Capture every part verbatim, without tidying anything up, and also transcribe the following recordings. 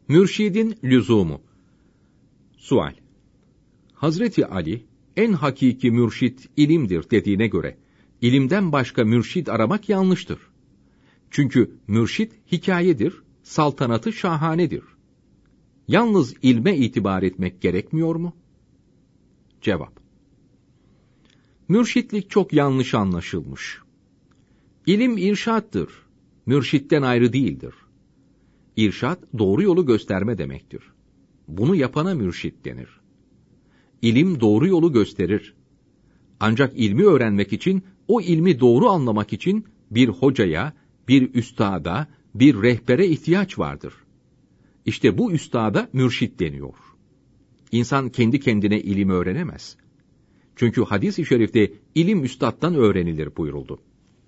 Mürşidin lüzumu. Sual: Hazreti Ali, en hakiki mürşit ilimdir dediğine göre, ilimden başka mürşit aramak yanlıştır. Çünkü mürşit hikayedir, saltanatı şahanedir. Yalnız ilme itibar etmek gerekmiyor mu? Cevap: Mürşitlik çok yanlış anlaşılmış. İlim irşattır, mürşitten ayrı değildir. İrşat, doğru yolu gösterme demektir. Bunu yapana mürşit denir. İlim doğru yolu gösterir. Ancak ilmi öğrenmek için, o ilmi doğru anlamak için bir hocaya, bir üstada, bir rehbere ihtiyaç vardır. İşte bu üstada mürşit deniyor. İnsan kendi kendine ilim öğrenemez. Çünkü hadis-i şerifte ilim üstattan öğrenilir buyuruldu.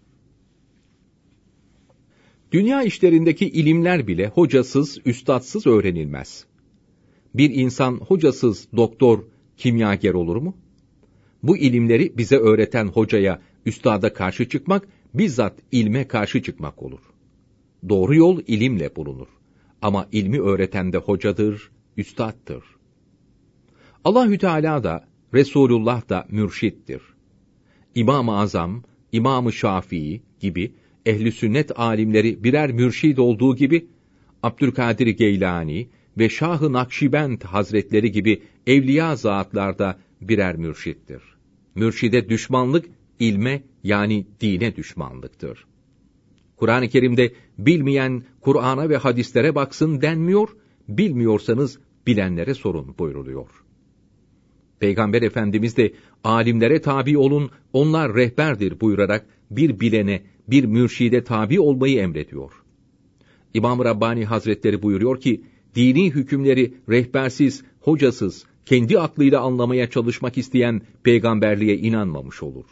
Dünya işlerindeki ilimler bile hocasız, üstadsız öğrenilmez. Bir insan hocasız doktor, kimyager olur mu? Bu ilimleri bize öğreten hocaya, üstada karşı çıkmak, bizzat ilme karşı çıkmak olur. Doğru yol ilimle bulunur. Ama ilmi öğreten de hocadır, üstattır. Allahü Teala da, Resulullah da mürşittir. İmam-ı Azam, İmam-ı Şafii gibi ehl-i sünnet alimleri birer mürşid olduğu gibi, Abdülkadir Geylani ve Şah-ı Nakşibend Hazretleri gibi evliya zatlar da birer mürşittir. Mürşide düşmanlık, ilme yani dine düşmanlıktır. Kur'an-ı Kerim'de bilmeyen Kur'an'a ve hadislere baksın denmiyor, bilmiyorsanız bilenlere sorun buyruluyor. Peygamber Efendimiz de alimlere tabi olun, onlar rehberdir buyurarak bir bilene, bir mürşide tabi olmayı emrediyor. İmam-ı Rabbani Hazretleri buyuruyor ki, dini hükümleri rehbersiz, hocasız, kendi aklıyla anlamaya çalışmak isteyen peygamberliğe inanmamış olur.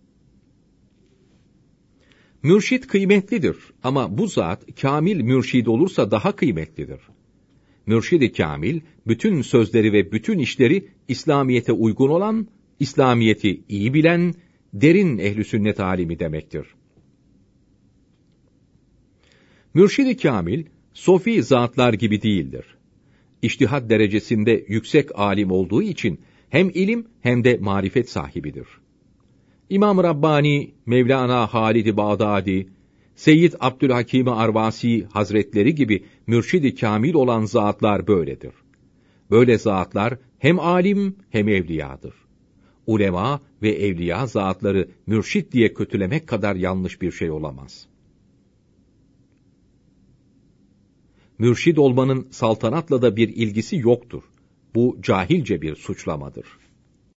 Mürşid kıymetlidir ama bu zat kamil mürşid olursa daha kıymetlidir. Mürşid-i kamil, bütün sözleri ve bütün işleri İslamiyete uygun olan, İslamiyeti iyi bilen, derin ehl-i sünnet alimi demektir. Mürşid-i kamil, sofi zatlar gibi değildir. İçtihat derecesinde yüksek alim olduğu için hem ilim hem de marifet sahibidir. İmam-ı Rabbani, Mevlana Halid-i Bağdadi, Seyyid Abdülhakim Arvasi Hazretleri gibi mürşid-i kamil olan zatlar böyledir. Böyle zatlar hem alim hem evliyadır. Ulema ve evliya zatları mürşid diye kötülemek kadar yanlış bir şey olamaz. Mürşid olmanın saltanatla da bir ilgisi yoktur. Bu cahilce bir suçlamadır.